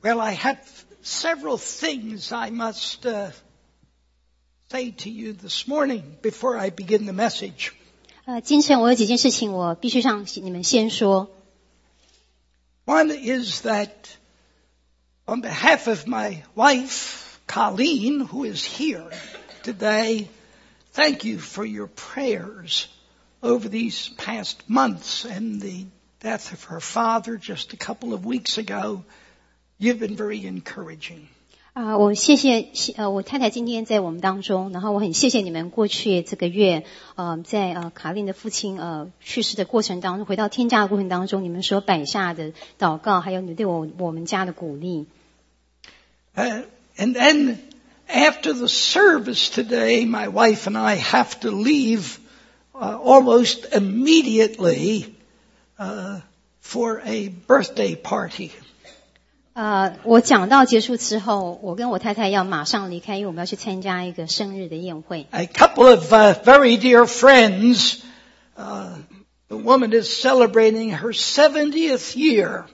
Well, I have several things I must say to you this morning before I begin the message. 今晨我有几件事情我必须向你们先说。 One is that on behalf of my wife, Colleen, who is here today, thank you for your prayers over these past months and the death of her father just a couple of weeks ago. You've been very encouraging. 我谢谢我太太今天在我们当中，然后我很谢谢你们过去这个月在卡琳的父亲去世的过程当中，回到天家的过程当中，你们所摆下的祷告，还有你对我们家的鼓励。 And then after the service today, my wife and I have to leave almost immediately for a birthday party. 我讲道结束之后，我跟我太太要马上离开，因为我们要去参加一个生日的宴会。 A couple of very dear friends. The woman is celebrating her 70th year.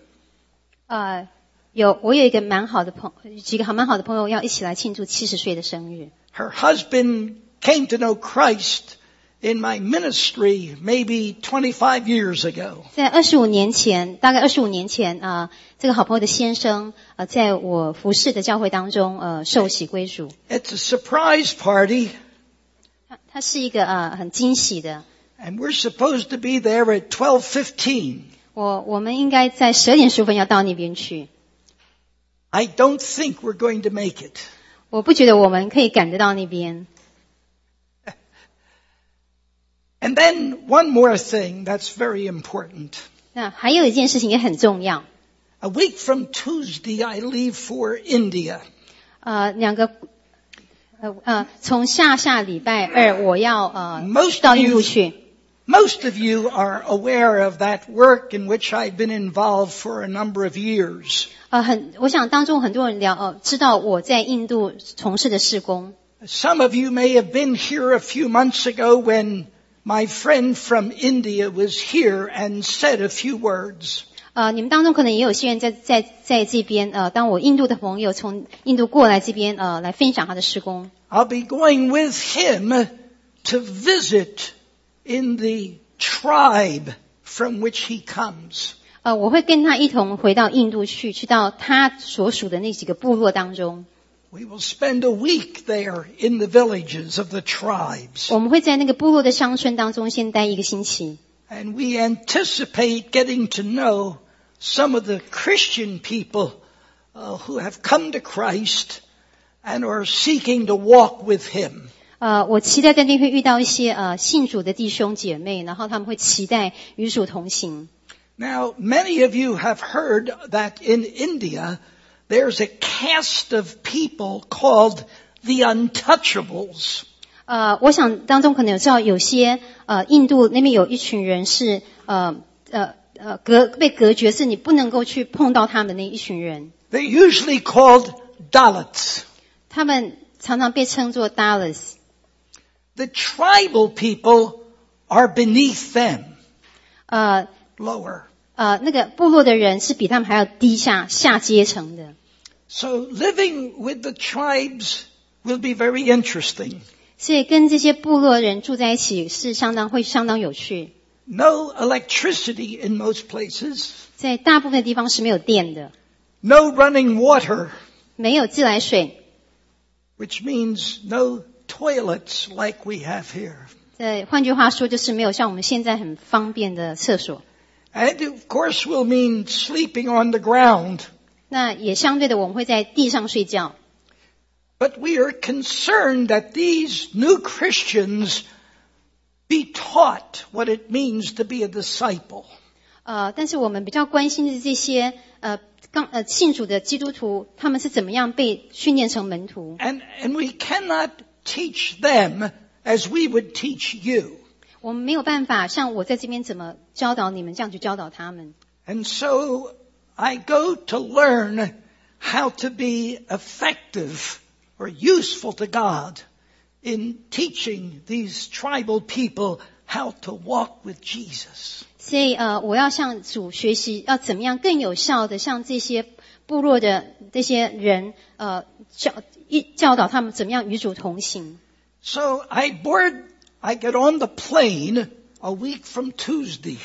我有一个几个蛮好的朋友要一起来庆祝70岁的生日。 Her husband came to know Christ in my ministry maybe 25 years ago. 在大概25年前这个好朋友的先生在我服侍的教会当中受洗归主。 It's a surprise party. 它是一个很惊喜的。 And we're supposed to be there at 12:15. 我们应该在12点15分要到那边去。 I don't think we're going to make it. 我不觉得我们可以赶得到那边。 And then one more thing that's very important. 那还有一件事情也很重要。 A week from Tuesday, I leave for India. 从下礼拜二我要到印度去。 Most of you are aware of that work in which I've been involved for a number of years. 我想当中很多人知道我在印度从事的事工。 Some of you may have been here a few months ago when my friend from India was here and said a few words. 你们当中可能也有些人在这边当我印度的朋友从印度过来这边来分享他的事工。 I'll be going with him to visit in the tribe from which he comes. 我会跟他一同回到印度去到他所属的那几个部落当中。 We will spend a week there in the villages of the tribes. 我们会在那个部落的乡村当中先待1个星期。 And we anticipate getting to know some of the Christian people who have come to Christ and are seeking to walk with him. 我期待在那边遇到一些信主的弟兄姐妹，然后他们会期待与主同行。 Now, many of you have heard that in India there's a caste of people called the untouchables. 我想当中可能有知道有些印度那边有一群人是被隔绝，是你不能够去碰到他们的那一群人。 They're usually called Dalits. 他们常常被称作 Dalits. The tribal people are beneath them. Lower. 那个部落的人是比他们还要低下阶层的。 So living with the tribes will be very interesting. 所以跟这些部落人住在一起是相当有趣。 No electricity in most places. 在大部分地方是没有电的。 No running water. 没有自来水。 Which means no toilets like we have here. 换句话说，就是没有像我们现在很方便的厕所。 And of course will mean sleeping on the ground. 那也相对的，我们会在地上睡觉。 But we are concerned that these new Christians be taught what it means to be a disciple. 但是我们比较关心的是这些信主的基督徒，他们是怎么样被训练成门徒。 And we cannot teach them as we would teach you. 我们没有办法像我在这边怎么教导你们，这样去教导他们。 And so I go to learn how to be effective or useful to God in teaching these tribal people how to walk with Jesus. 所以我要向主学习，要怎么样更有效的向这些部落的这些人教导他们怎么样与主同行。 So I get on the plane a week from Tuesday.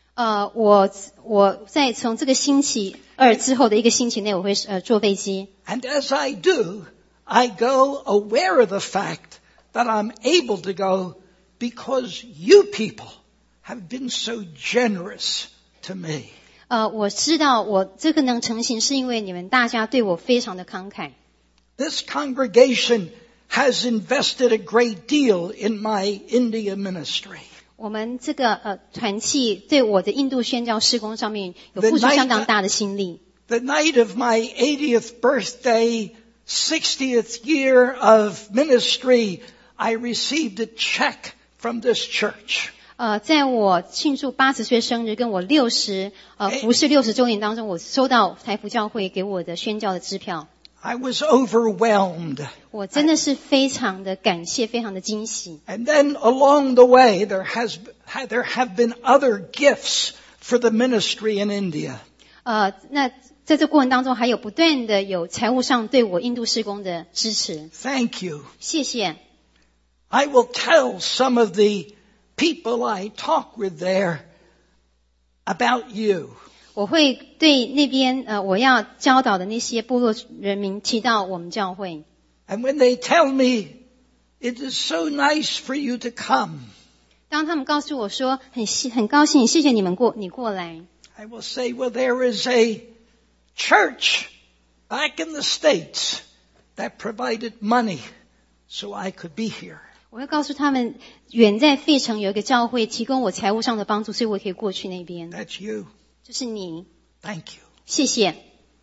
我在从这个星期二之后的一个星期内，我会坐飞机。 And as I do, I go aware of the fact that I'm able to go because you people have been so generous to me. 我知道我这个能成行，是因为你们大家对我非常的慷慨。 This congregation has invested a great deal in my India ministry. 我们这个团契对我的印度宣教事工上面有付出相当大的心力。 The night of my 80th birthday, 60th year of ministry, I received a check from this church. 在我庆祝80岁生日跟我服侍60周年当中，我收到台福教会给我的宣教的支票。 I was overwhelmed. 我真的是非常的感谢，非常的惊喜。 And then along the way, there have been other gifts for the ministry in India. 那在这过程当中，还有不断的有财务上对我印度事工的支持。 Thank you. 谢谢。 I will tell some of the people I talk with there about you. 我会对那边我要教导的那些部落人民提到我们教会。 And when they tell me it is so nice for you to come, 当他们告诉我说很高兴，谢谢你过来。 I will say, well, there is a church back in the States that provided money so I could be here. 我会告诉他们，远在费城有一个教会提供我财务上的帮助，所以我可以过去那边。 That's you. 就是你。 Thank you. 谢谢。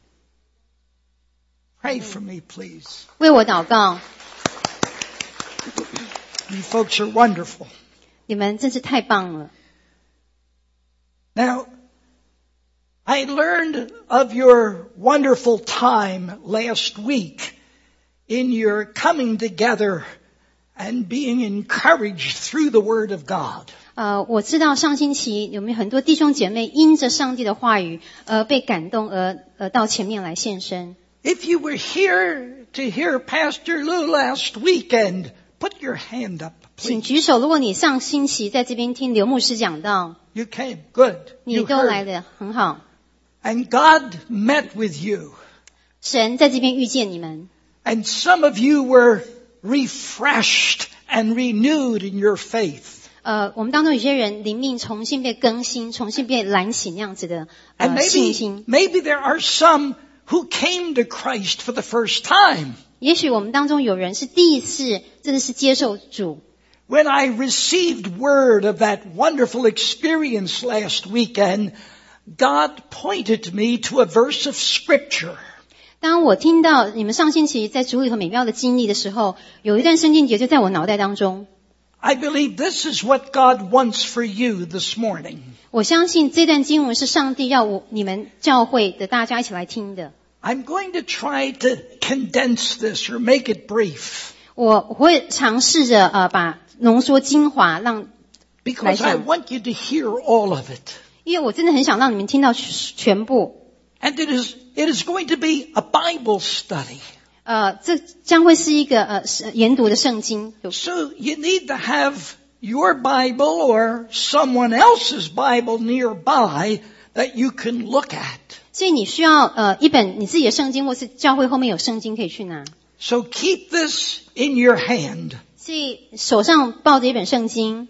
Pray for me, please. 为我祷告。 You folks are wonderful. 你们真是太棒了。 Now, I learned of your wonderful time last week in your coming together and being encouraged through the Word of God. 我知道上星期有没有很多弟兄姐妹因着上帝的话语被感动而到前面来献身。 If you were here to hear Pastor Lou last weekend, put your hand up, 请 please. 举手，如果你上星期在这边听刘牧师讲道， You came. Good. 你 You 都来 heard. 的很好。 And God met with you. 神在这边遇见你们， And some of you were refreshed and renewed in your faith. 我们当中有些人灵命重新被更新，重新被燃起那样子的 And 信心。 maybe there are some who came to Christ for the first time. 也许我们当中有人是第一次真的是接受主。 When I received word of that wonderful experience last weekend, God pointed me to a verse of Scripture. 当我听到你们上星期在主里头美妙的经历的时候，有一段圣经节就在我脑袋当中。 I believe this is what God wants for you this morning. 我相信这段经文是上帝要你们教会的大家一起来听的。 I'm going to try to condense this or make it brief. 我会尝试着把浓缩精华让 Because I want you to hear all of it. 因为我真的很想让你们听到全部。 And it is going to be a Bible study. 这将会是一个研读的圣经。 So you need to have your Bible or someone else's Bible nearby that you can look at. 所以你需要一本你自己的圣经，或是教会后面有圣经可以去拿。 So keep this in your hand. 所以手上抱着一本圣经。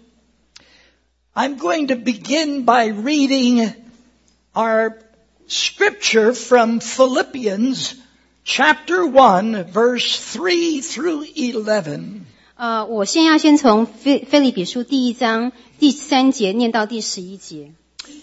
I'm going to begin by reading our scripture from Philippians chapter 1, verse 3 through 11. 我先从腓立比书第1章第3节念到第11节。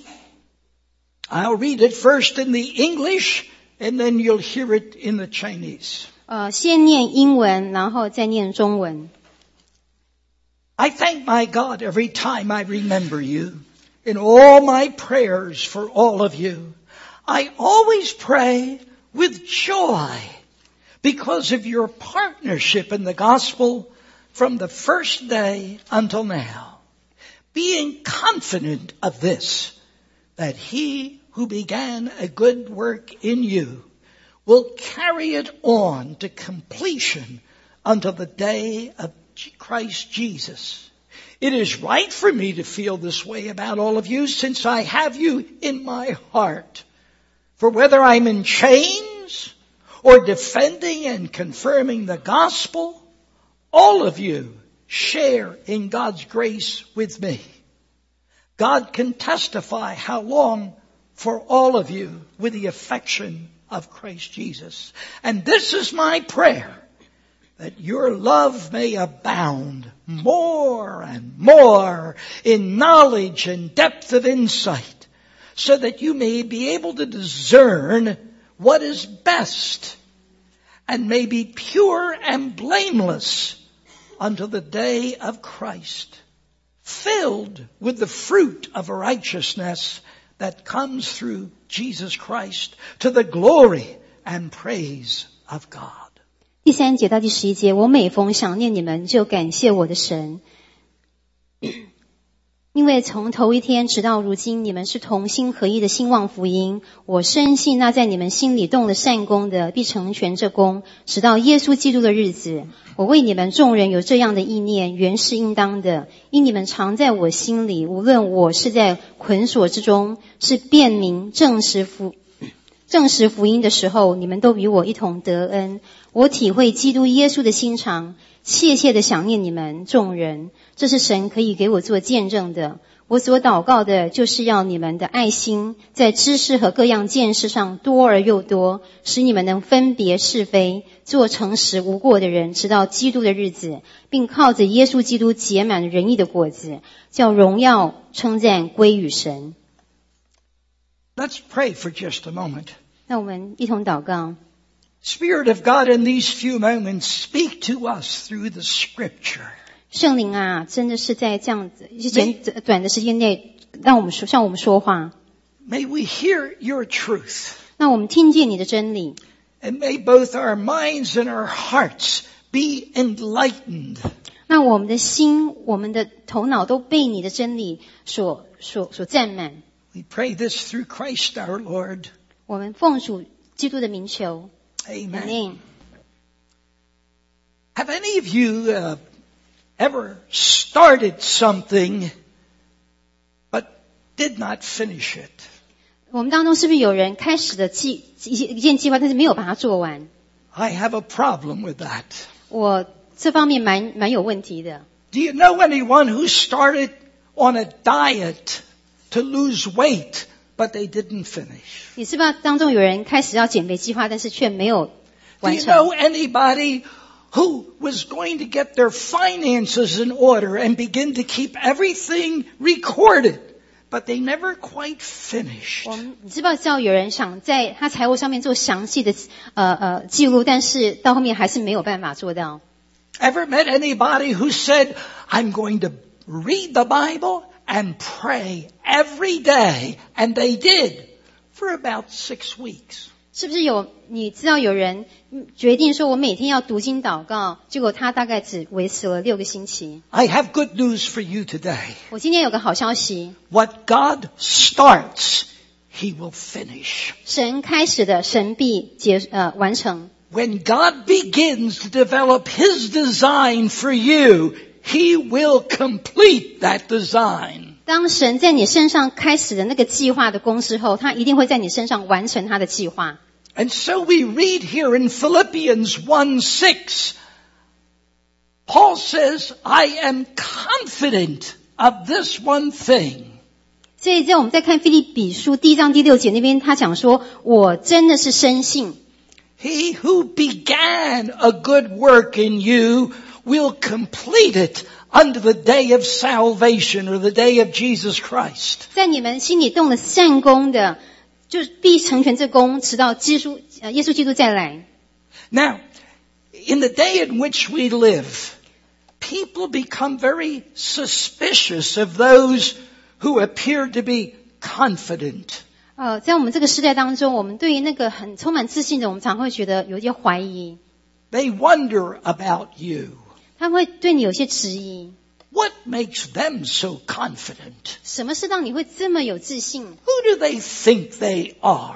I'll read it first in the English, and then you'll hear it in the Chinese. 先念英文，然后再念中文。 I thank my God every time I remember you in all my prayers for all of you. I always pray with joy because of your partnership in the gospel from the first day until now, being confident of this, that he who began a good work in you will carry it on to completion until the day of Christ Jesus. It is right for me to feel this way about all of you since I have you in my heart. For whether I'm in chains or defending and confirming the gospel, all of you share in God's grace with me. God can testify how long for all of you with the affection of Christ Jesus. And this is my prayer, that your love may abound more and more in knowledge and depth of insight, so that you may be able to discern what is best and may be pure and blameless until the day of Christ, filled with the fruit of righteousness that comes through Jesus Christ to the glory and praise of God. 第3节到第11节，我每逢想念你们，就感谢我的神，因为从头一天直到如今，你们是同心合意的兴旺福音。我深信那在你们心里动了善功的，必成全这功，直到耶稣基督的日子。我为你们众人有这样的意念，原是应当的，因你们常在我心里，无论我是在捆锁之中，是辨明证实福音的时候，你们都与我一同得恩。我体会基督耶稣的心肠，切切的想念你们众人，这是神可以给我做见证的。我所祷告的就是要你们的爱心在知识和各样见识上多而又多，使你们能分别是非，做诚实无过的人，直到基督的日子，并靠着耶稣基督结满仁义的果子，叫荣耀称赞归于神。 Let's pray for just a moment. 那我们一同祷告。 Spirit of God, in these few moments, speak to us through the Scripture. 圣灵啊，真的是在这样子短的时间内，向我们说话。 May we hear your truth. 那我们听见你的真理， And may both our minds and our hearts be enlightened. 那我们的心、我们的头脑都被你的真理所占满。 We pray this through Christ our Lord. 我们奉主基督的名求。 Amen. Amen. Have any of you ever started something but did not finish it? 我们当中是不是有人开始的一件计划，但是没有把它做完？ I have a problem with that. 我这方面蛮有问题的。 Do you know anyone who started on a diet to lose weight, but they didn't finish? 你是不是当中有人开始要减肥计划，但是却没有 Do 完 you 成？ know anybody who was going to get their finances in order and begin to keep everything recorded, but they never quite finished? 你知不知道有人想在他财务上面做详细的记录，但是到后面还是没有办法做到？ Ever met anybody who said, I'm going to read the Bible and pray every day? And they did for about 6 weeks. 是不是你知道有人决定说我每天要读经祷告，结果他大概只维持了6个星期。 I have good news for you today. 我今天有个好消息， What God starts, He will finish. 神开始的，神必完成。 When God begins to develop His design for you, He will complete that design. 当神在你身上开始的那个计划的工之后，他一定会在你身上完成他的计划。 And so we read here in Philippians 1:6, Paul says, I am confident of this one thing. 所以在我们在看腓立比书第1章第6节那边，他讲说，我真的是深信， He who began a good work in you will complete it unto the day of salvation or the day of Jesus Christ. 在你们心里动了善功的，就必成全这功，直到耶稣基督再来。 Now, in the day in which we live, people become very suspicious of those who appear to be confident. 在我们这个时代当中，我们对于那个很充满自信的，我们常会觉得有些怀疑， They wonder about you. 他们会对你有些质疑。 What makes them so confident? 什么是让你会这么有自信？ Who do they think they are?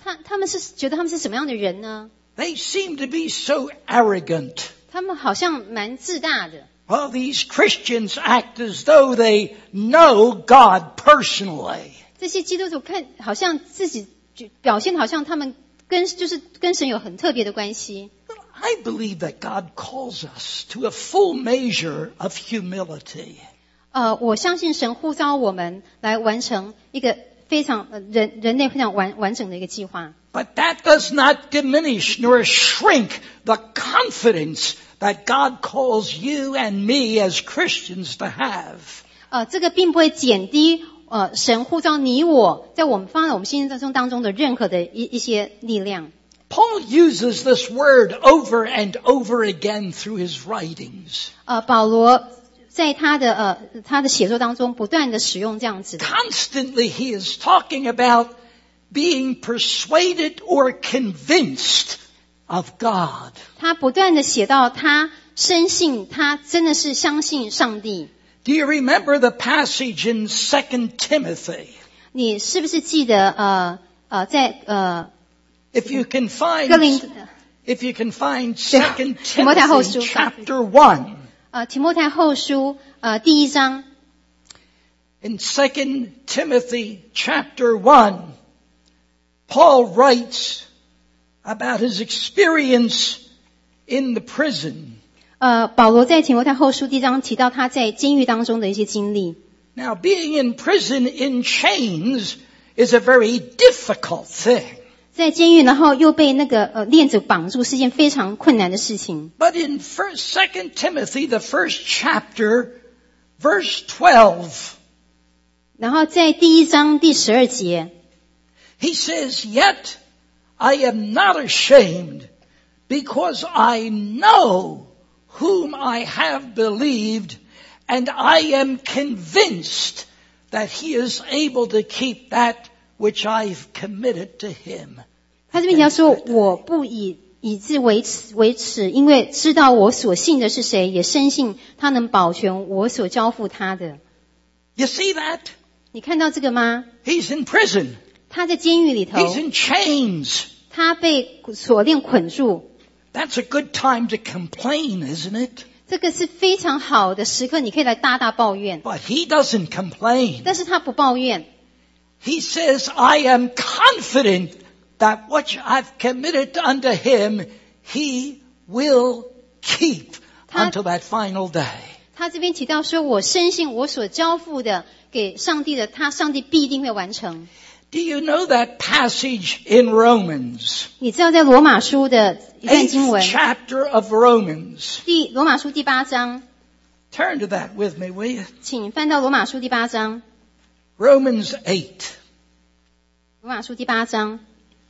他们是觉得他们是什么样的人呢？ They seem to be so arrogant. 他们好像蛮自大的。 Well, these Christians act as though they know God personally. 这些基督徒看好像自己表现好像他们跟神有很特别的关系。 I believe that God calls us to a full measure of humility. 我相信神呼召我们来完成一个非常人类非常完整的一个计划。 But that does not diminish nor shrink the confidence that God calls you and me as Christians to have. 这个并不会减低神呼召你我在我们放在我们心中当中的任何的一些力量。 Paul uses this word over and over again through his writings. 保罗在他的写作当中不断的使用这样子的。 Constantly he is talking about being persuaded or convinced of God. 他不断的写到他深信他真的是相信上帝。 Do you remember the passage in 2 Timothy? 你是不是记得在 If you can find 2 提摩太后书 Timothy chapter 1. 提摩太后书第1章。 In 2 Timothy chapter 1, Paul writes about his experience in the prison. 保罗在提摩太后书第1章提到他在监狱当中的一些经历。 Now, being in prison in chains is a very difficult thing. 在监狱，然后又被那个链子绑住，是一件非常困难的事情。 But in 2 Timothy, the first chapter, verse 12, 然后在第1章第12节 he says, "Yet I am not ashamed, because I know whom I have believed, and I am convinced that he is able to keep that which I've committed to him." 他这边要说，我不以自为耻，因为知道我所信的是谁，也深信他能保全我所交付他的。 You see that? 你看到这个吗？ He's in prison. 他在监狱里头， He's in chains. 他被锁链捆住。 That's a good time to complain, isn't it? 这个是非常好的时刻，你可以来大抱怨。 But he doesn't complain. 但是他不抱怨。 He says, "I am confident that what I've committed unto him, he will keep until that final day." 他这边提到说，我深信我所交付的给上帝的，上帝必定会完成。 Do you know that passage in Romans? 你知道在罗马书的一段经文 8th chapter of Romans. 罗马书第8章， Turn to that with me, will you? 请翻到罗马书第8章。 Romans 8. 罗马书第8章。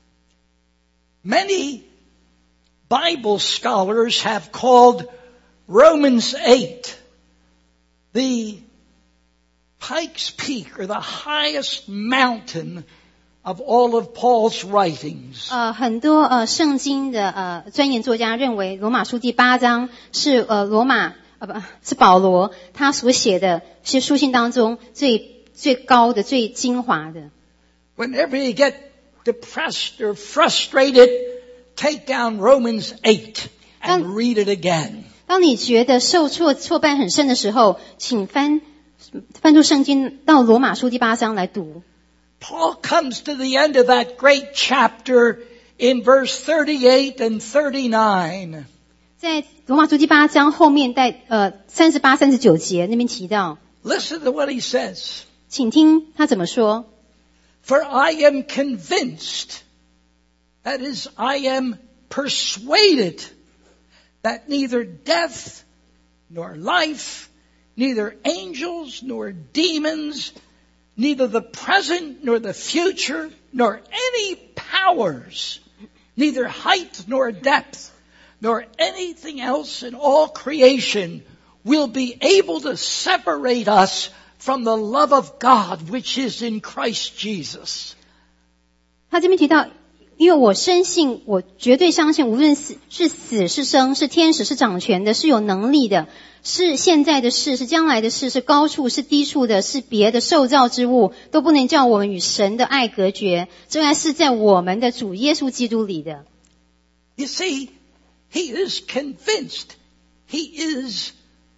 Many Bible scholars have called Romans 8 the Pikes Peak, or the highest mountain of all of Paul's writings. 很多圣经的专研作家认为罗马书第8章是是保罗他所写的是书信当中最高的最精华的。 Whenever you get depressed or frustrated, take down Romans 8 and read it again. 当你觉得受挫败很深的时候，请翻出圣经到罗马书第8章来读。 Paul comes to the end of that great chapter in verse 38 and 39. 在罗马书第8章后面在38、39节那边提到， Listen to what he says. 请听他怎么说。 For I am convinced, that is, I am persuaded, that neither death nor life, neither angels nor demons, neither the present nor the future, nor any powers, neither height nor depth, nor anything else in all creation will be able to separate us from the love of God which is in Christ Jesus. 他这边提到， 因为我深信，我绝对相信，无论是死是生，是天使是掌权的，是有能力的，是现在的事，是将来的事，是高处是低处的，是别的受造之物，都不能叫我们与神的爱隔绝。这爱是在我们的主耶稣基督里的。 You see, he is convinced, he is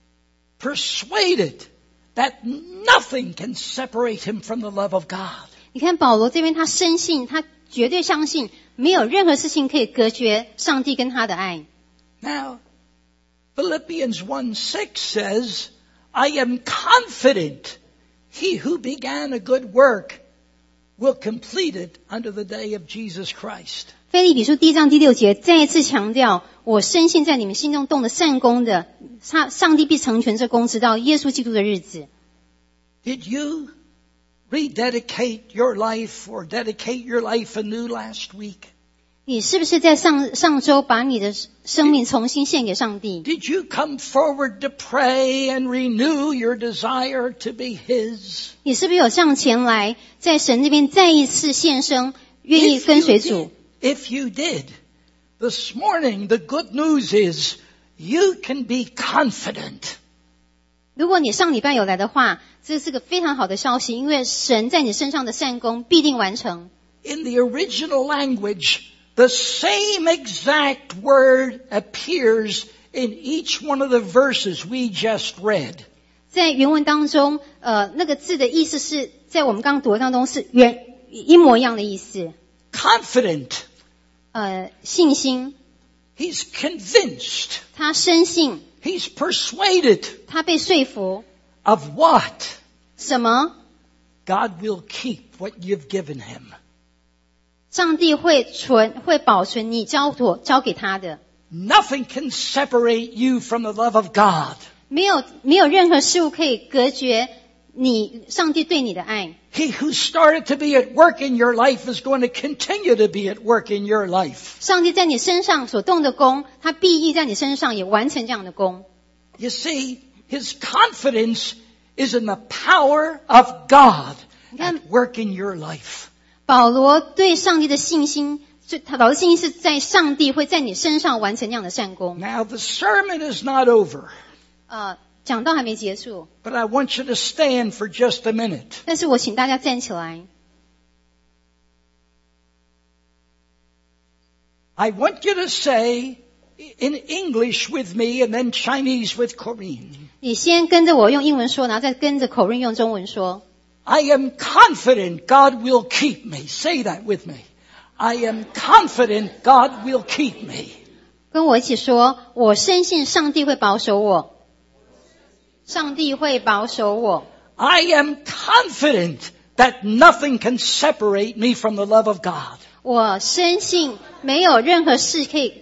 persuaded that nothing can separate him from the love of God. 你看保罗这边，他深信，他绝对相信，没有任何事情可以隔绝上帝跟他的爱。 Now, Philippians 1:6 says, I am confident he who began a good work will complete it unto the day of Jesus Christ. 腓立比书1章6节再一次强调，我深信在你们心中动的善功的，上帝必成全这功，直到耶稣基督的日子。 Did you rededicate your life or dedicate your life anew last week? 你是不是在上周把你的生命重新献给上帝？ Did you come forward to pray and renew your desire to be His? 你是不是有向前来，在神那边再一次献身，愿意跟随主？ If you did, this morning the good news is you can be confident. 如果你上礼拜有来的话，这是个非常好的消息，因为神在你身上的善功必定完成。 In the original language, the same exact word appears in each one of the verses we just read. 在原文当中，那个字的意思是在我们刚刚读的当中是一模一样的意思。 Confident. 信心。 He's convinced. 他深信。 He's persuaded. 他被说服。 Of what? 什么？ God will keep what you've given him. 上帝会保存你交给他的。 Nothing can separate you from the love of God. 没有任何事物可以隔绝上帝对你的爱。 He who started to be at work in your life is going to continue to be at work in your life. 上帝在你身上所动的功，他必意在你身上也完成这样的功。 You see, his confidence is in the power of God at work in your life. 保罗对上帝的信心，保罗的信心是在上帝会在你身上完成这样的善功。 Now the sermon is not over. 讲道还没结束。 But I want you to stand for just a minute. 但是我请大家站起来。 I want you to say in English with me and then Chinese with Korean. 你先跟着我用英文说，然后再跟着口润用中文说。 I am confident God will keep me. Say that with me. I am confident God will keep me. 跟我一起说，我深信上帝会保守我。上帝会保守我。 I am confident that nothing can separate me from the love of God. 我深信没有任何事可以。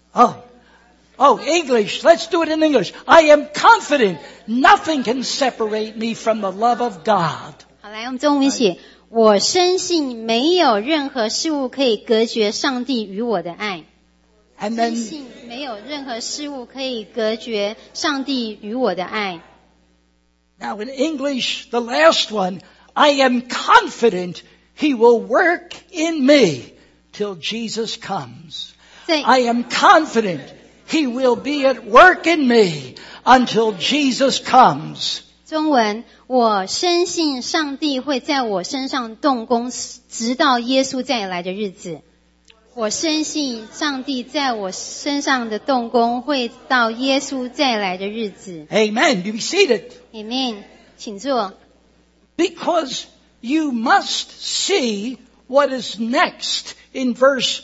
Oh, English. Let's do it in English. I am confident nothing can separate me from the love of God. 好，来，我们中文写，我深信没有任何事物可以隔绝上帝与我的爱。深信没有任何事物可以隔绝上帝与我的爱。 Now in English, the last one, I am confident he will work in me till Jesus comes. I am confident he will be at work in me until Jesus comes. 中文，我深信上帝会在我身上动工，直到耶稣再来的日子。我深信上帝在我身上的动工会到耶稣再来的日子。 Amen. Be seated. Amen. 请坐。 Because you must see what is next in verse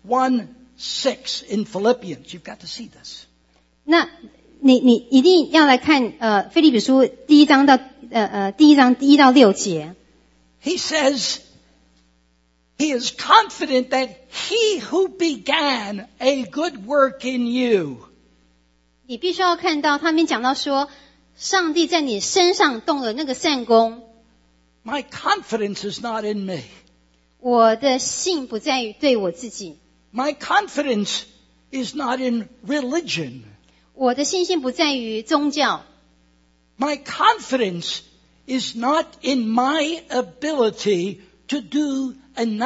1:6 in Philippians. You've got to see this. 那你一定要来看腓立比书第一章1到6节。 He says he is confident that he who began a good work in you. 你必须要看到他们讲到说，上帝在你身上动了那个善功。 My confidence is not in me. 我的信不在于对我自己。 My confidence is not in religion. 我的信心不在于宗教。 My confidence is not in my ability to do enough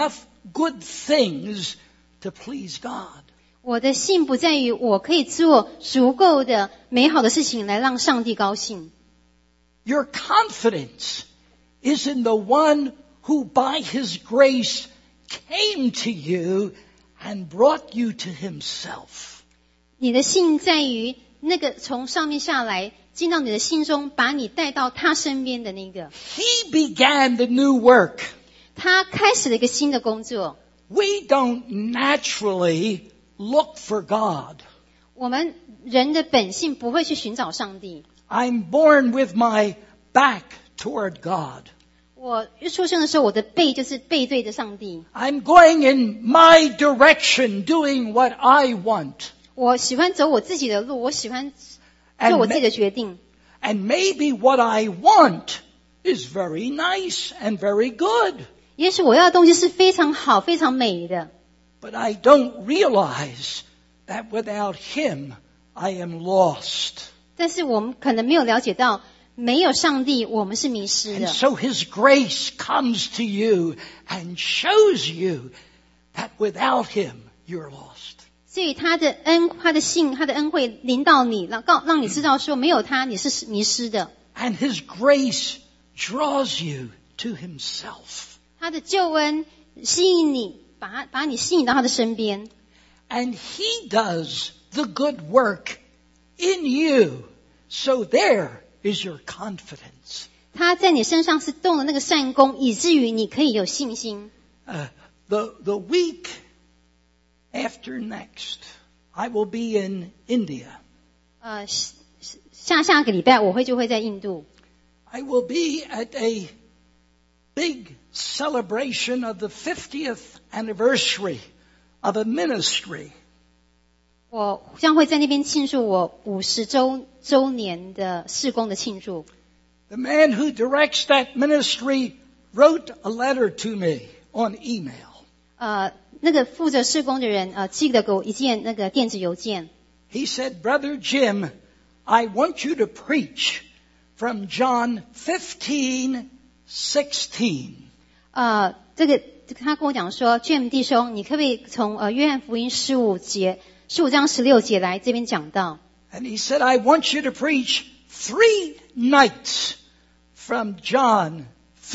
good things to please God. 我的信不在于我可以做足够的美好的事情来让上帝高兴。 Your confidence is in the one who by his grace came to you and brought you to himself. 你的信在于那个从上面下来进到你的心中，把你带到他身边的那个。 He began the new work. 他开始了一个新的工作。 We don't naturally look for God. 我们人的本性不会去寻找上帝。 I'm born with my back toward God. 我一出生的时候，我的背就是背对着上帝。 I'm going in my direction, doing what I want. 我喜欢走我自己的路，我喜欢做我自己的决定。 And maybe what I want is very nice and very good. 也许我要的东西是非常好、非常美的。 But I don't realize that without Him, I am lost. 但是我们可能没有了解到，没有上帝，我们是迷失 And 的。 so His grace comes to you and shows you that without Him, you're lost. 所以他的恩惠临到你，让你知道说，没有他，你是迷失的。 And His grace draws you to Himself. 他的救恩吸引你，把你吸引到他的身边。 And He does the good work in you. So there is your confidence. 他在你身上是动了那个善功，以至于你可以有信心。 The week after next, I will be in India. 下个礼拜就会在印度。 I will be at a big celebration of the 50th anniversary of a ministry. 我将会在那边庆祝我50周年的事工的庆祝。 The man who directs that ministry wrote a letter to me on email. 那个负责事工的人寄了给我一件那个电子邮件。 He said, Brother Jim, I want you to preach from John 15:16. 他跟我讲说 ，Jim 弟兄，你可不可以从约翰福音15章16节来这边讲到 And he said, I want you to preach 3 nights from John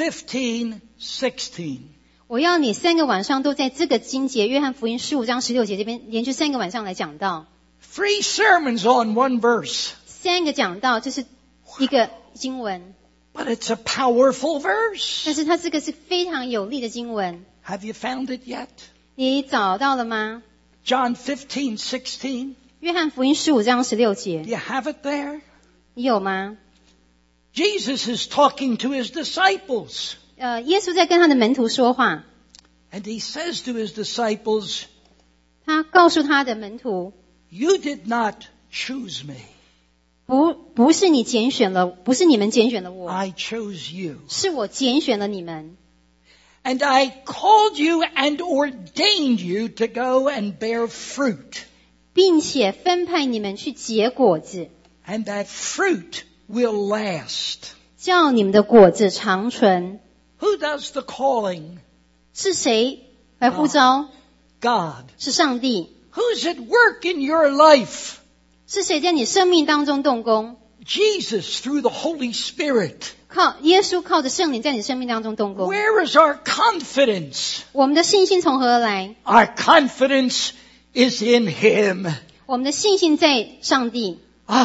15:16. 我要你3个晚上都在这个经节，约翰福音15章16节这边连续3个晚上来讲到。 3 sermons on 1 verse. 3个讲到就是一个经文。 But it's a powerful verse. 但是它这个是非常有力的经文。 Have you found it yet? 你找到了吗？ John 15:16. 约翰福音15章16节。 Do you have it there? 你有吗？ Jesus is talking to his disciples. 耶稣在跟他的门徒说话。 And he says to his disciples, 他告诉他的门徒， You did not choose me. 不是你拣选了，不是你们拣选了我， I chose you. 是我拣选了你们。 And I called you and ordained you to go and bear fruit. 并且分派你们去结果子， And that fruit will last. 叫你们的果子长存。 Who does the calling? 是谁来呼召？ God. 是上帝。 Who's at work in your life? 是谁在你生命当中动工？ Jesus through the Holy Spirit. 耶稣靠着圣灵在你生命当中动工。 Where is our confidence? 我们的信心从何而来？ Our confidence is in Him. 我们的信心在上帝。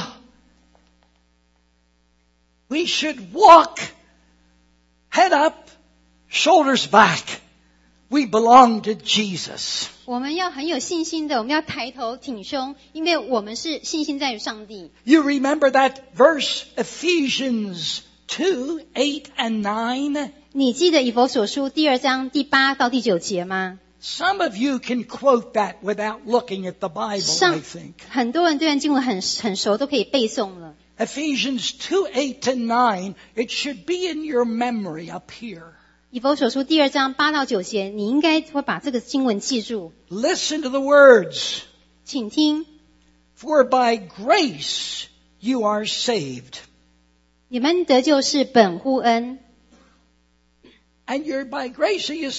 We should walk head up, shoulders back. We belong to Jesus. 我们要很有信心的，我们要抬头挺胸，因为我们是信心在于上帝。 You remember that verse, Ephesians 2:8 and 9? 你记得以弗所书2章8到9节吗？ Some of you can quote that without looking at the Bible, I think. 很多人对经文很熟，都可以背诵了。 Ephesians 2:8 to 9, it should be in your memory up here. 以弗所书2章8到9节，你应该会把这个经文记住。 Listen to the words. 请听， For by grace you are saved. 你们得救是本乎恩， And you're by grace are you saved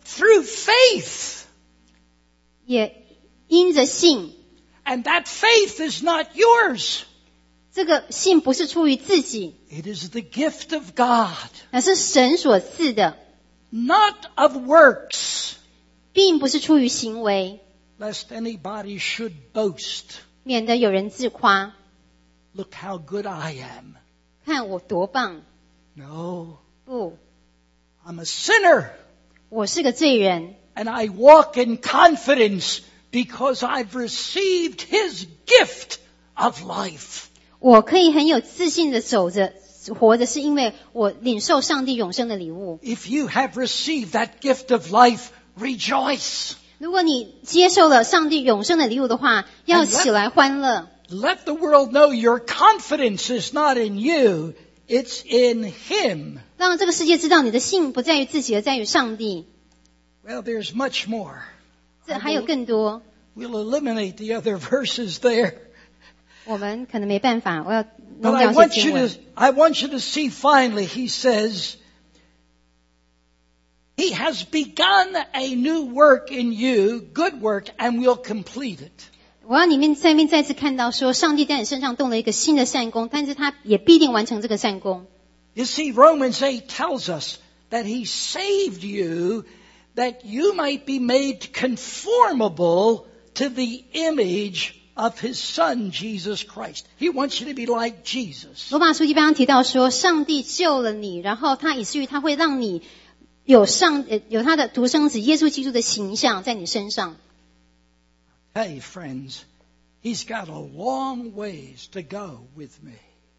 through faith. 也因着信， And that faith is not yours. 这个信不是出于自己， It is the gift of God, 而是神所赐的， not of works, 并不是出于行为， lest anybody should boast. 免得有人自夸， Look how good I am. 看我多棒。 No, 不， I'm a sinner, 我是个罪人， and I walk in confidence because I've received His gift of life. 我可以很有自信的走着活着，是因为我领受上帝永生的礼物。 If you have received that gift of life, rejoice. 如果你接受了上帝永生的礼物的话，要起来欢乐。 Let the world know your confidence is not in you, it's in Him. 让这个世界知道你的信不在于自己，而在于上帝。 Well, there's much more. 这还有更多， We'll eliminate the other verses there. 我们可能没办法，我要 But 弄 I 掉一些 want 经 you 文 to, I want you to see finally, he says, He has begun a new work in you, good work, and will complete it. 我要在里面再次看到说，上帝在你身上动了一个新的善功，但是他也必定完成这个善功。 You see, Romans 8 tells us that He saved you that you might be made conformable to the image of His Son, Jesus Christ. He wants you to be like Jesus. 罗马书第8章提到说，上帝救了你，然后他以至于他会让你有他的独生子耶稣基督的形象在你身上。 Hey, friends, He's got a long ways to go with me.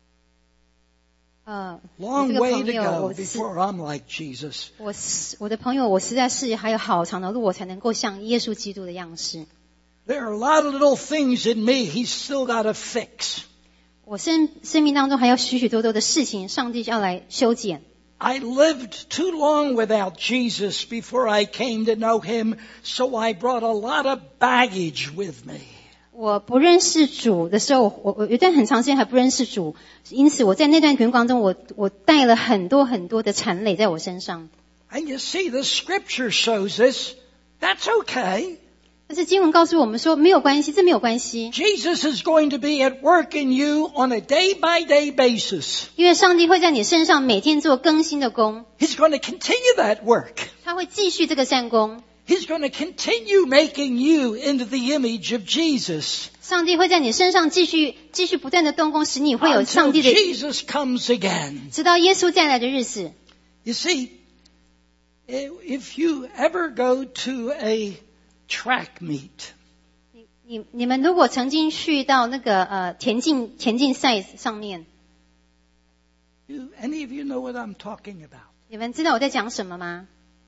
我这 Long 个 way 朋 to 友， go before I'm like Jesus. 我的朋友，我实在是还有好长的路，我才能够像耶稣基督的样式。 There are a lot of little things in me He's still got to fix. 我生命当中还有许许多多的事情，上帝就要来修剪。 I lived too long without Jesus before I came to know Him, so I brought a lot of baggage with me. 我不认识主的时候，我有一段很长时间还不认识主，因此我在那段时光中，我带了很多很多的缠累在我身上。 And you see, the Scripture shows us that's okay. 但是经文告诉我们说，没有关系，这没有关系， Jesus is going to be at work in you on a day-by-day basis. 因为上帝会在你身上每天做更新的工， He's going to continue that work. 他会继续这个善工。 He's going to continue making you into the image of Jesus 上帝会在你身上继续不断的动工，使你会有 until 上帝的， Jesus comes again. 直到耶稣再来的日子。 You see, if you ever go to a track meet, 你们如果曾经去到那个田径赛上面， any of you know what I'm talking about? 你们知道我在讲什么吗？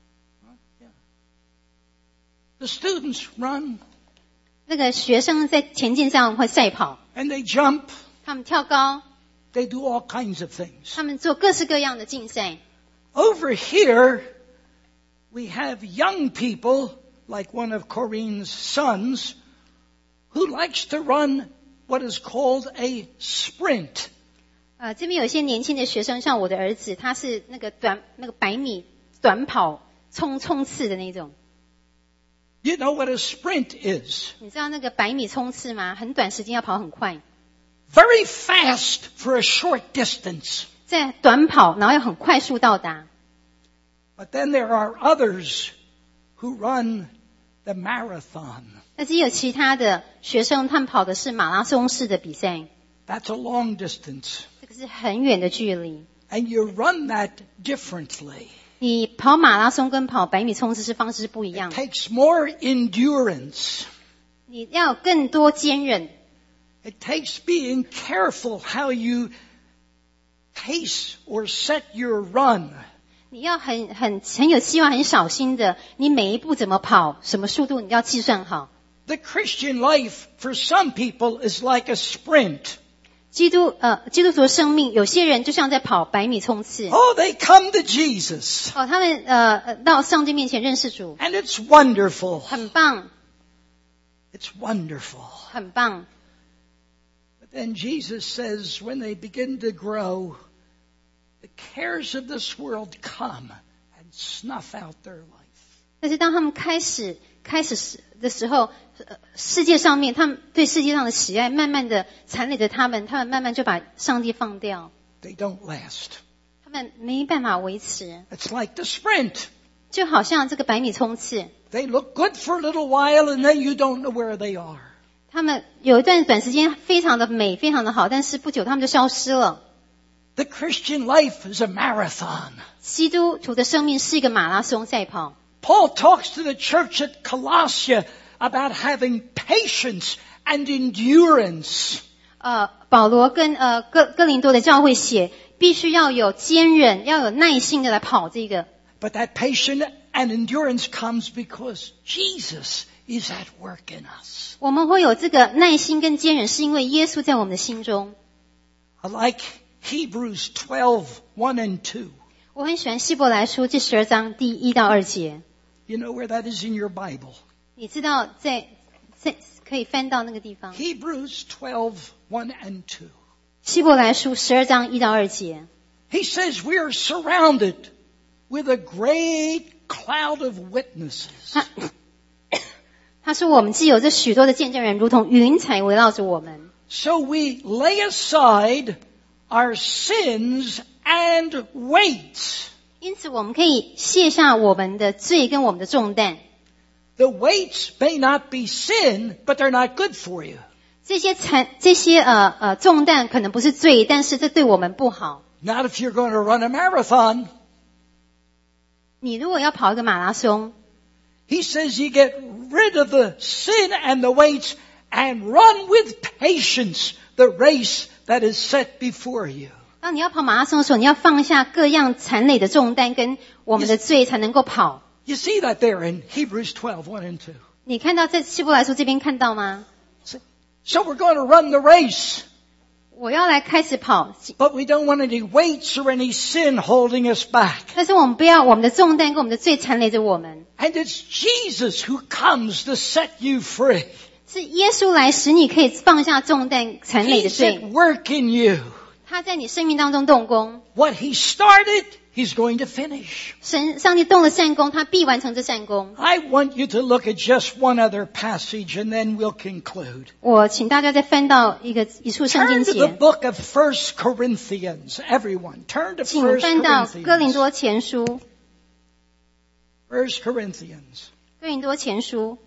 The students run 那个学生在田径上会赛跑， and they jump, 他们跳高， they do all kinds of things. 他们做各式各样的竞赛。 Over here, we have young people, like one of Corinne's sons, who likes to run what is called a sprint. 这边有一些年轻的学生，像我的儿子，他是那个100米短跑冲刺的那种。 You know what a sprint is? 你知道那个100米冲刺吗？很短时间要跑很快， Very fast for a short distance. 在短跑，然后要很快速到达。 But then there are others who run the marathon. 但是也有其他的学生，他们跑的是马拉松式的比赛， That's a long distance. 这个是很远的距离。 And you run that differently. 你跑马拉松跟跑100米冲刺是方式不一样 It，takes more endurance. 你要有更多坚韧， It takes being careful how you pace or set your run. 你要很有计划、很小心的，你每一步怎么跑，什么速度，你要计算好。 The Christian life for some people is like a sprint. 基督徒的生命，有些人就像在跑100米冲刺。 Oh, they come to Jesus. 他们到上帝面前认识主， And it's wonderful. 很棒， It's wonderful. 很棒。 But then Jesus says when they begin to grow, the cares of this world come and snuff out their life. 但是当他们开始的时候，世界上面他们对世界上的喜爱慢慢的缠累着他们慢慢就把上帝放掉。 They don't last. 他们没办法维持。 It's like the sprint. 就好像这个100米冲刺。 They look good for a little while and then you don't know where they are. 他们有一段短时间非常的美，非常的好，但是不久他们就消失了。 The Christian life is a marathon. 基督徒的生命是一个马拉松赛跑。 Paul talks to the church at Colossia about having patience and endurance. 保罗跟哥林多的教会写，必须要有坚韧，要有耐心的来跑这个。 But that patience and endurance comes because Jesus is at work in us. 我们会有这个耐心跟坚韧，是因为耶稣在我们的心中。 I like Hebrews 12:1 and 2. 我很喜欢希伯来书第12章第1到2节。 You know where that is in your Bible? 你知道在可以翻到那个地方。 Hebrews 12:1 and 2. 希伯来书12章1到2节。 He says we are surrounded with a great cloud of witnesses. 他说我们既有这许多的见证人，如同云彩围绕着我们。 So we lay aside our sins and weights. 因此我们可以卸下我们的罪跟我们的重担。 The weights may not be sin, but they're not good for you. 这些重担可能不是罪，但是这对我们不好。 Not if you're going to run a marathon. 你如果要跑一个马拉松， He says you get rid of the sin and the weights and run with patience the race that is set before you. 当你要跑马拉松的时候，你要放下各样缠累的重担跟我们的罪，才能够跑。 You see that there in Hebrews 12:1 and 2. 你看到在希伯来书这边看到吗？ So we're going to run the race. 我要来开始跑， But we don't want any weights or any sin holding us back. 但是我们不要我们的重担跟我们的罪缠累着我们。 And it's Jesus who comes to set you free. 是耶稣来使你可以放下重担缠累的 He's 罪。 at work in you. 他在你生命当中动工。 What he started, he's going to finish. 上帝动了善工，他必完成这善工。 I want you to look at just one other passage and then we'll conclude. 我请大家再翻到一处圣经 Turn to the 节， book of 1 Corinthians. Everyone, turn to 请 1 翻到哥林 Corinthians. 多前书。 1 Corinthians. 哥林多前书，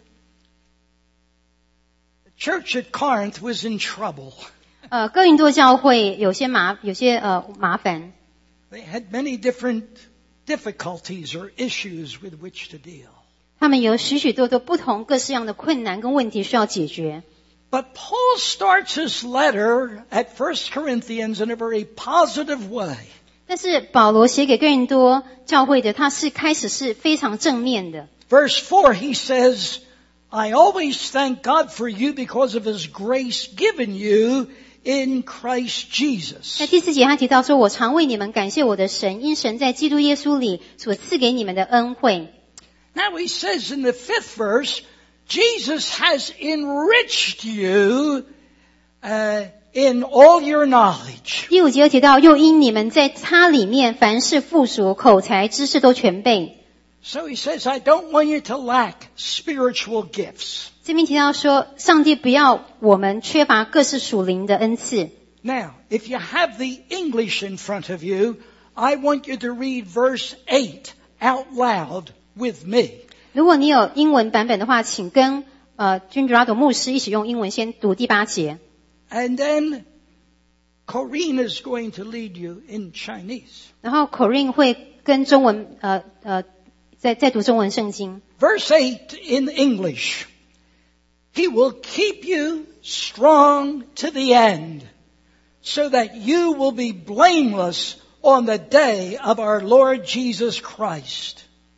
The church at Corinth was in trouble. 哥林多教会有些麻烦， They had many different difficulties or issues with which to deal. 他们有许多不同各式样的困难跟问题需要解决。 But Paul starts his letter at 1 Corinthians in a very positive way. 但是保罗写给哥林多教会的，他是开始是非常正面的。 Verse 4, he says, I always thank God for you because of his grace given you in Christ Jesus. 在第4节他提到说，我常为你们感谢我的神，因神在基督耶稣里所赐给你们的恩惠。 Now he says in the 5th verse, Jesus has enriched you in all your knowledge. 第5节又提到，又因你们在他里面凡事富足，口才知识都全备。 So he says, I don't want you to lack spiritual gifts. 这边提到说，上帝不要我们缺乏各式属灵的恩赐。 Now, if you have the English in front of you, I want you to read verse 8 out loud with me. 如果你有英文版本的话，请跟君主拉朵牧师一起用英文先读第8节。 And then Corinne is going to lead you in Chinese. 然后 Corinne 会跟中文在读中文圣经。 Verse 8 in English. He will keep you strong to the end, so that you will be blameless on the day of our Lord Jesus Christ.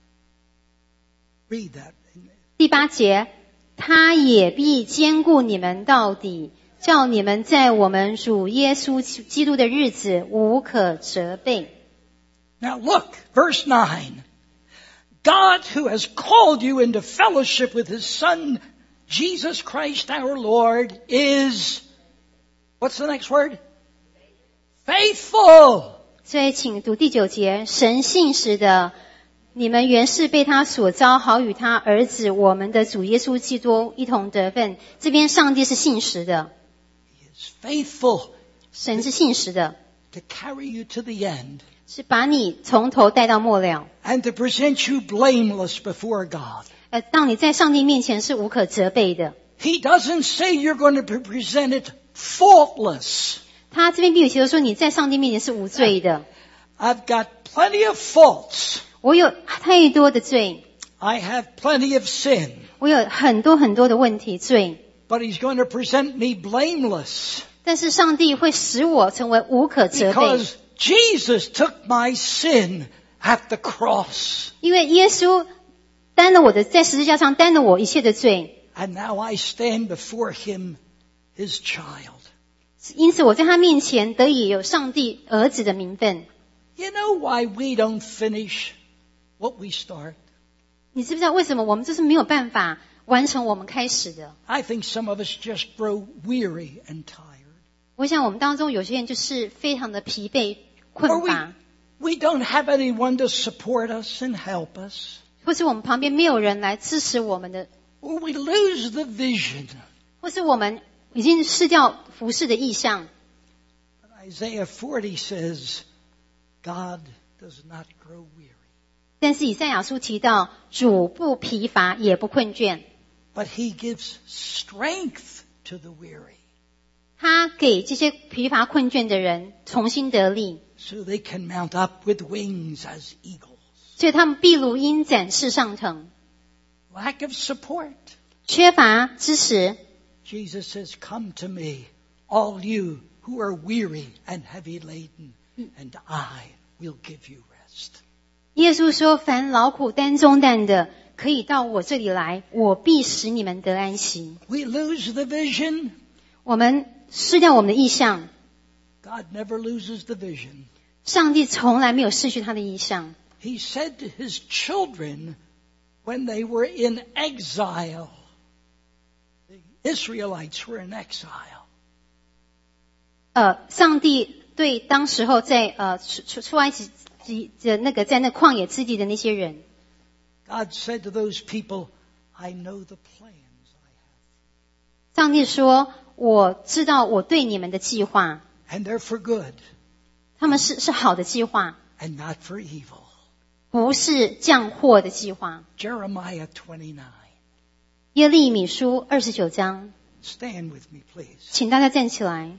Read that. 第8节，他也必坚固你们到底，叫你们在我们主耶稣基督的日子无可责备。 Now look, verse 9. God who has called you into fellowship with his Son, Jesus Christ our Lord, is, what's the next word? Faithful. 所以请读第9节，神信实的你们原是被他所召，好与他儿子我们的主耶稣基督一同得分。这边上帝是信实的， He is faithful 神是信实的， to carry you to the end 是把你从头带到末了。 and to present you blameless before God. 当你在上帝面前是无可责备的。 He doesn't say you're going to be presented faultless. 他这边并没有提到说你在上帝面前是无罪的。 I've got plenty of faults. 我有太多的罪， I have plenty of sin. 我有很多很多的问题罪， But He's going to present me blameless 但是上帝会使我成为无可责备， because Jesus took my sin at the cross. 因为耶稣担了我的，在十字架上担了我一切的罪， And now I stand before Him, His child. 因此我在他面前得以有上帝儿子的名分。 You know why we don't finish what we start? 你知不知道为什么我们就是没有办法完成我们开始的？ I think some of us just grow weary and tired. 我想我们当中有些人就是非常的疲惫困 Or 乏， we don't have anyone to support us and help us. 或是我们旁边没有人来支持我们的， Or we lose the vision. 或是我们已经失掉服侍的意向。 But Isaiah 40 says, God does not grow weary. 但是以赛亚书提到，主不疲乏也不困倦， But He gives strength to the weary 他给这些疲乏困倦的人重新得力， so they can mount up with wings as eagles. 所以他们必如鹰展翅上腾。 Lack of support. 缺乏支持， Jesus says, Come to me, all you who are weary and heavy laden, and I will give you rest. 耶稣说：“凡劳苦担重担的，可以到我这里来，我必使你们得安息。” We lose the vision. 我们失掉我们的意向， God never loses the vision. 上帝从来没有失去他的意向。 He said to His children when they were in exile, the Israelites were in exile. 上帝对当时候在出埃及的在那旷野之地的那些人， God said to those people, I know the plans I 上帝说：“我知道我对你们的计划， have, and they're for good 他们是好的计划， and not for evil. 不是降祸的计划。” Jeremiah 29. 耶利米书29章， Stand with me, please. 请大家站起来。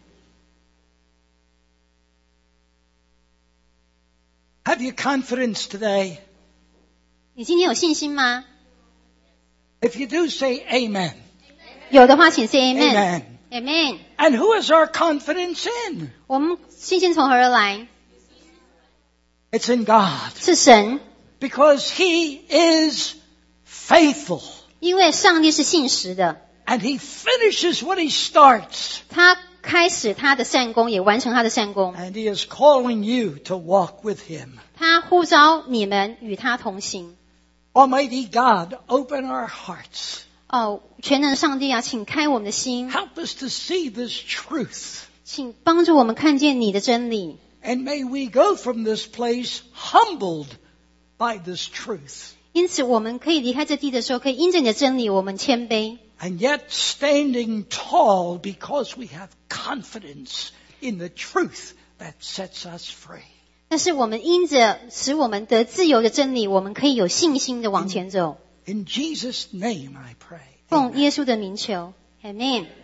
Have you confidence today? 你今天有信心吗？ If you do, say amen. 有的话，请 say amen。 Amen. Amen。 And who is our confidence in? 我们信心从何而来？ It's in God. 是神， Because He is faithful. 因为上帝是信实的， And He finishes what He starts. 他开始他的善功，也完成他的善功。 And He is calling you to walk with Him. 他呼召你们与他同行。 Almighty God, open our hearts. 全能上帝啊，请开我们的心， Help us to see this truth. 请帮助我们看见你的真理。 And may we go from this place humbled by this truth. 因此，我们可以离开这地的时候，可以因着你的真理，我们谦卑， And yet standing tall because we have confidence in the truth that sets us free. 但是我们因着使我们得自由的真理，我们可以有信心的往前走。 In Jesus' name I pray. 奉耶稣的名求 ，Amen。